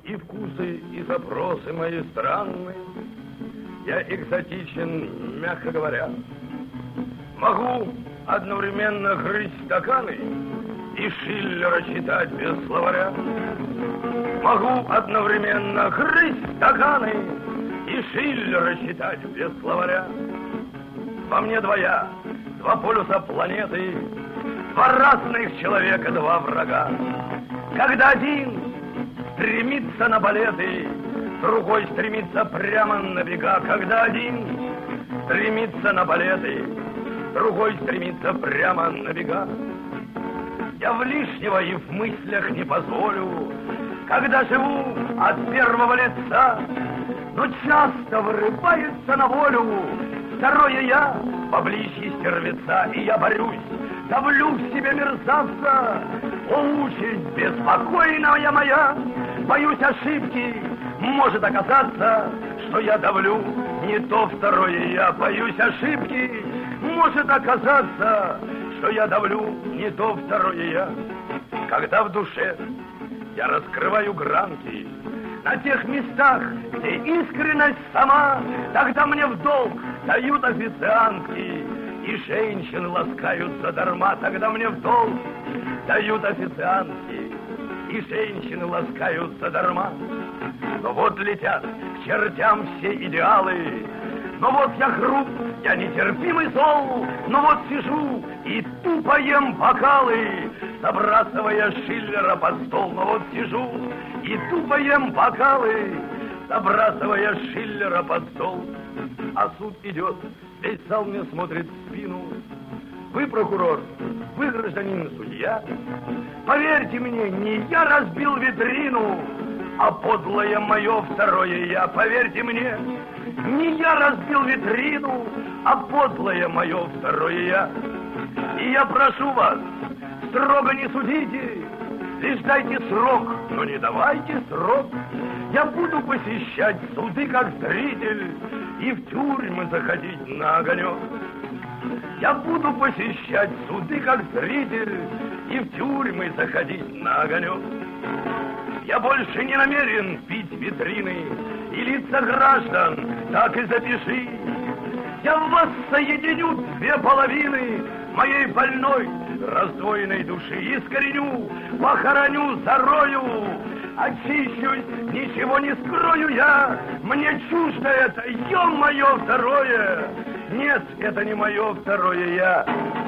И вкусы, и запросы мои странные. Я экзотичен, мягко говоря. Могу одновременно грызть стаканы и Шиллера читать без словаря. Могу одновременно грызть стаканы и Шиллера читать без словаря. Во мне два полюса планеты, два разных человека, два врага. Когда один стремится на балеты, другой стремится прямо на бега. Когда один стремится на балеты, другой стремится прямо на бега. Я в лишнего и в мыслях не позволю, когда живу от первого лица, но часто вырывается на волю второе я, поближе стервеца, и я борюсь, давлю в себе мерзавца. О, участь беспокойная моя, боюсь ошибки, может оказаться, что я давлю не то второе я. Боюсь ошибки, может оказаться, что я давлю не то второе я. Когда в душе я раскрываю гранки на тех местах, где искренность сама, тогда мне в долг дают официантки, и женщины ласкаются дарма. Тогда мне в долг дают официантки, и женщины ласкаются дарма. Но вот летят к чертям все идеалы, но вот я груб, я нетерпимый зол, но вот сижу и тупо ем бокалы, забрасывая Шиллера под стол. Но вот сижу и тупо ем бокалы, забрасывая Шиллера под стол. А суд идет, весь зал мне смотрит в спину. Вы прокурор, вы гражданин судья. Поверьте мне, не я разбил витрину, а подлое мое второе я. Поверьте мне, не я разбил витрину, а подлое мое второе я. И я прошу вас, строго не судите, лишь дайте срок, но не давайте срок. Я буду посещать суды как зритель и в тюрьмы заходить на огонек. Я буду посещать суды как зритель и в тюрьмы заходить на огонек. Я больше не намерен пить витрины и лица граждан, так и запиши. Я в вас соединю две половины моей больной раздвоенной души. Искореню, похороню, зарою, очищусь, ничего не скрою я. Мне чуждо это, ё-моё, второе. Нет, это не мое второе я.